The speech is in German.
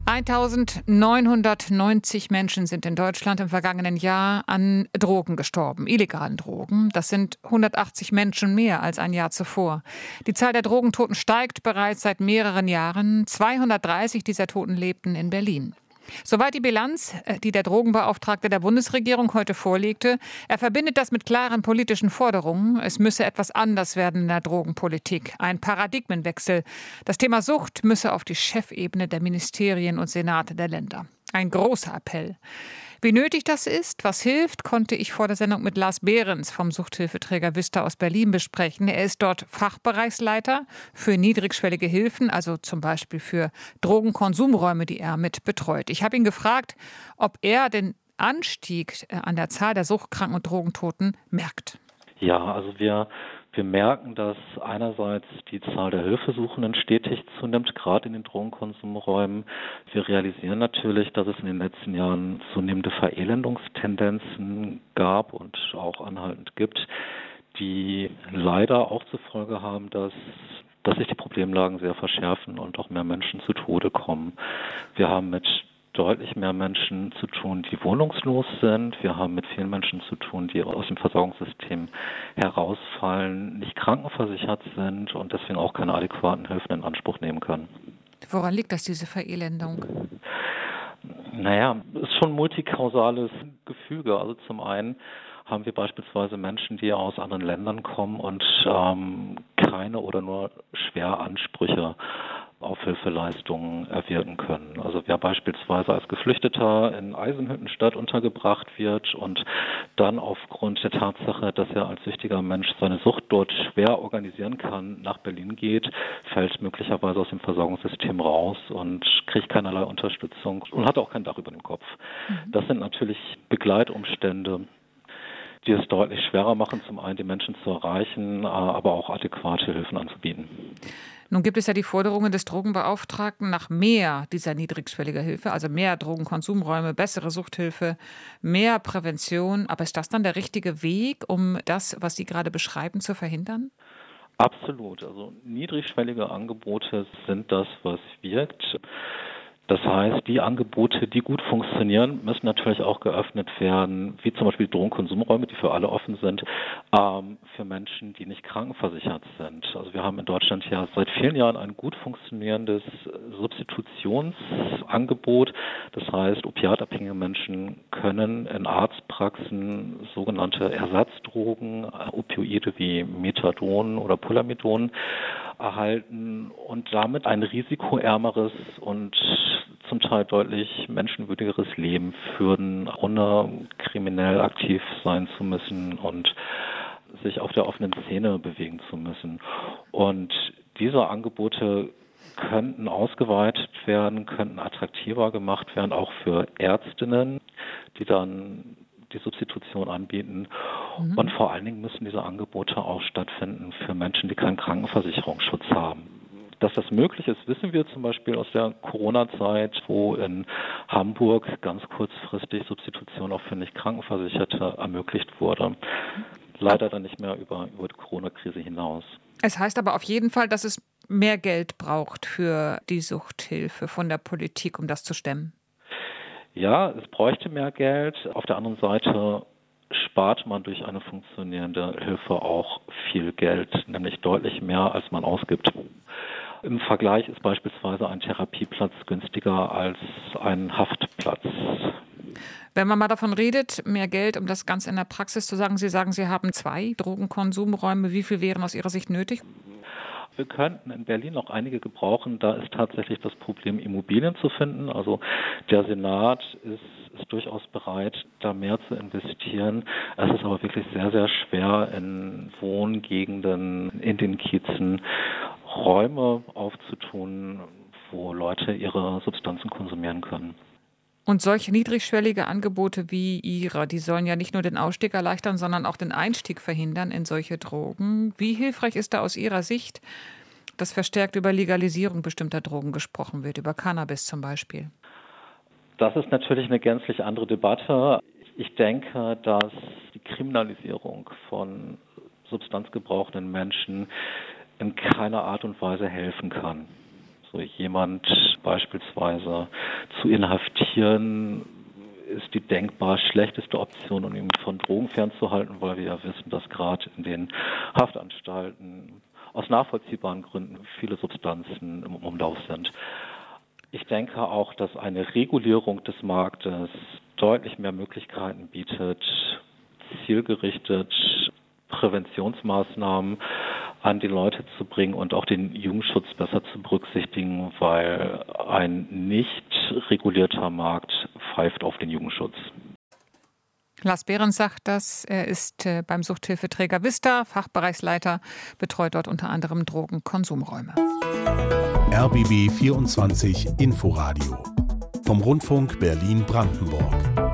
1990 Menschen sind in Deutschland im vergangenen Jahr an Drogen gestorben, illegalen Drogen. Das sind 180 Menschen mehr als ein Jahr zuvor. Die Zahl der Drogentoten steigt bereits seit mehreren Jahren. 230 dieser Toten lebten in Berlin. Soweit die Bilanz, die der Drogenbeauftragte der Bundesregierung heute vorlegte. Er verbindet das mit klaren politischen Forderungen. Es müsse etwas anders werden in der Drogenpolitik. Ein Paradigmenwechsel. Das Thema Sucht müsse auf die Chefebene der Ministerien und Senate der Länder. Ein großer Appell. Wie nötig das ist, was hilft, konnte ich vor der Sendung mit Lars Behrens vom Suchthilfeträger Vista aus Berlin besprechen. Er ist dort Fachbereichsleiter für niedrigschwellige Hilfen, also zum Beispiel für Drogenkonsumräume, die er mit betreut. Ich habe ihn gefragt, ob er den Anstieg an der Zahl der Suchtkranken und Drogentoten merkt. Ja, also wir merken, dass einerseits die Zahl der Hilfesuchenden stetig zunimmt, gerade in den Drogenkonsumräumen. Wir realisieren natürlich, dass es in den letzten Jahren zunehmende Verelendungstendenzen gab und auch anhaltend gibt, die leider auch zur Folge haben, dass sich die Problemlagen sehr verschärfen und auch mehr Menschen zu Tode kommen. Wir haben mit deutlich mehr Menschen zu tun, die wohnungslos sind. Wir haben mit vielen Menschen zu tun, die aus dem Versorgungssystem herausfallen, nicht krankenversichert sind und deswegen auch keine adäquaten Hilfen in Anspruch nehmen können. Woran liegt das, diese Verelendung? Naja, es ist schon ein multikausales Gefüge. Also zum einen haben wir beispielsweise Menschen, die aus anderen Ländern kommen und keine oder nur schwer Ansprüche auf Hilfeleistungen erwirken können. Also wer beispielsweise als Geflüchteter in Eisenhüttenstadt untergebracht wird und dann aufgrund der Tatsache, dass er als süchtiger Mensch seine Sucht dort schwer organisieren kann, nach Berlin geht, fällt möglicherweise aus dem Versorgungssystem raus und kriegt keinerlei Unterstützung und hat auch kein Dach über dem Kopf. Das sind natürlich Begleitumstände, die es deutlich schwerer machen, zum einen die Menschen zu erreichen, aber auch adäquate Hilfen anzubieten. Nun gibt es ja die Forderungen des Drogenbeauftragten nach mehr dieser niedrigschwelliger Hilfe, also mehr Drogenkonsumräume, bessere Suchthilfe, mehr Prävention. Aber ist das dann der richtige Weg, um das, was Sie gerade beschreiben, zu verhindern? Absolut. Also niedrigschwellige Angebote sind das, was wirkt. Das heißt, die Angebote, die gut funktionieren, müssen natürlich auch geöffnet werden, wie zum Beispiel Drogenkonsumräume, die für alle offen sind, für Menschen, die nicht krankenversichert sind. Also wir haben in Deutschland ja seit vielen Jahren ein gut funktionierendes Substitutionsangebot. Das heißt, opiatabhängige Menschen können in Arztpraxen sogenannte Ersatzdrogen, Opioide wie Methadon oder Polamidon erhalten und damit ein risikoärmeres und zum Teil deutlich menschenwürdigeres Leben führen, ohne kriminell aktiv sein zu müssen und sich auf der offenen Szene bewegen zu müssen. Und diese Angebote könnten ausgeweitet werden, könnten attraktiver gemacht werden, auch für Ärztinnen, die dann die Substitution anbieten. Und vor allen Dingen müssen diese Angebote auch stattfinden für Menschen, die keinen Krankenversicherungsschutz haben. Dass das möglich ist, wissen wir zum Beispiel aus der Corona-Zeit, wo in Hamburg ganz kurzfristig Substitution auch für Nicht-Krankenversicherte ermöglicht wurde. Leider dann nicht mehr über die Corona-Krise hinaus. Es heißt aber auf jeden Fall, dass es mehr Geld braucht für die Suchthilfe von der Politik, um das zu stemmen. Ja, es bräuchte mehr Geld. Auf der anderen Seite spart man durch eine funktionierende Hilfe auch viel Geld, nämlich deutlich mehr, als man ausgibt. Im Vergleich ist beispielsweise ein Therapieplatz günstiger als ein Haftplatz. Wenn man mal davon redet, mehr Geld, um das Ganze in der Praxis zu sagen, Sie sagen, Sie haben 2 Drogenkonsumräume. Wie viel wären aus Ihrer Sicht nötig? Wir könnten in Berlin noch einige gebrauchen. Da ist tatsächlich das Problem, Immobilien zu finden. Also der Senat ist durchaus bereit, da mehr zu investieren. Es ist aber wirklich sehr, sehr schwer, in Wohngegenden, in den Kiezen Räume aufzutun, wo Leute ihre Substanzen konsumieren können. Und solche niedrigschwellige Angebote wie Ihre, die sollen ja nicht nur den Ausstieg erleichtern, sondern auch den Einstieg verhindern in solche Drogen. Wie hilfreich ist da aus Ihrer Sicht, dass verstärkt über Legalisierung bestimmter Drogen gesprochen wird, über Cannabis zum Beispiel? Das ist natürlich eine gänzlich andere Debatte. Ich denke, dass die Kriminalisierung von substanzgebrauchenden Menschen in keiner Art und Weise helfen kann, So jemand beispielsweise zu inhaftieren, ist die denkbar schlechteste Option, um ihn von Drogen fernzuhalten, weil wir ja wissen, dass gerade in den Haftanstalten aus nachvollziehbaren Gründen viele Substanzen im Umlauf sind. Ich denke auch, dass eine Regulierung des Marktes deutlich mehr Möglichkeiten bietet, zielgerichtet Präventionsmaßnahmen an die Leute zu bringen und auch den Jugendschutz besser zu berücksichtigen, weil ein nicht regulierter Markt pfeift auf den Jugendschutz. Lars Behrens sagt das. Er ist beim Suchthilfeträger Vista, Fachbereichsleiter, betreut dort unter anderem Drogenkonsumräume. RBB 24 Inforadio vom Rundfunk Berlin-Brandenburg.